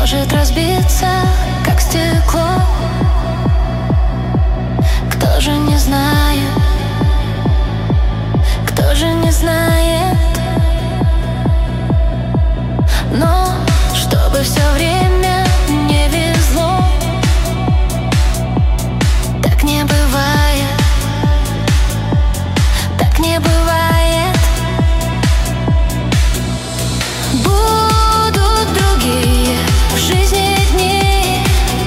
может разбиться, как стекло. Кто же не знает, кто же не знает. Но чтобы все время не везло, так не бывает, так не бывает. Будут другие в жизни дни,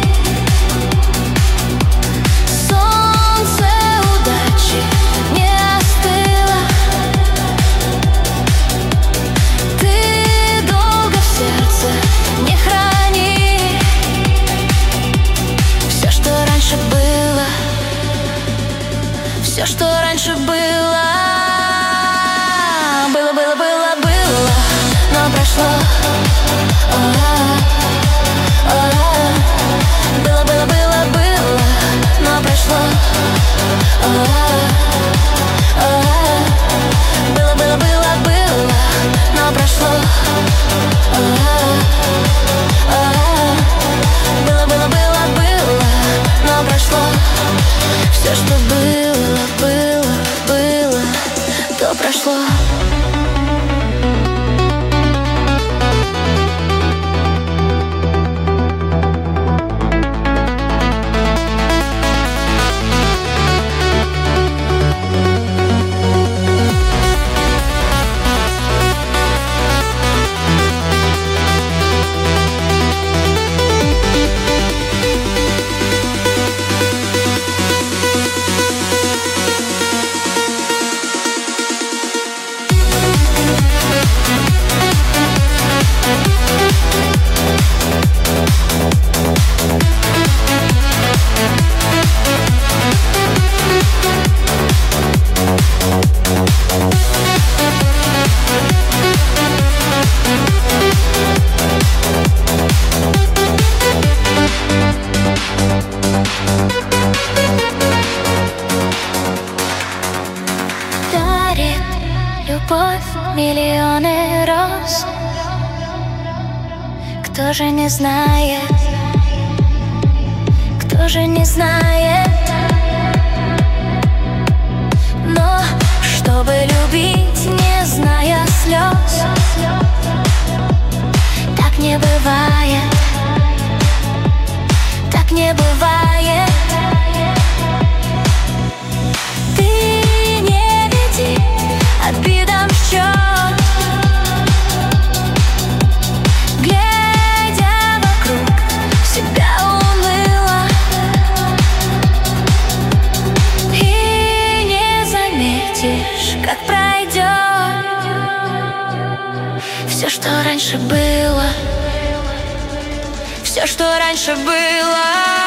солнце удачи не остыло. Ты долго в сердце не храни все, что раньше было, все, что раньше было. Было, но прошло. Было, но прошло. Было, но прошло. Было, но прошло. Все, что было, то прошло. Любовь миллионы роз. Кто же не знает, кто же не знает. Но чтобы любить, не зная слез, так не бывает, так не бывает. Обидам в счет, глядя вокруг себя уныло, и не заметишь, как пройдет все, что раньше было, все, что раньше было.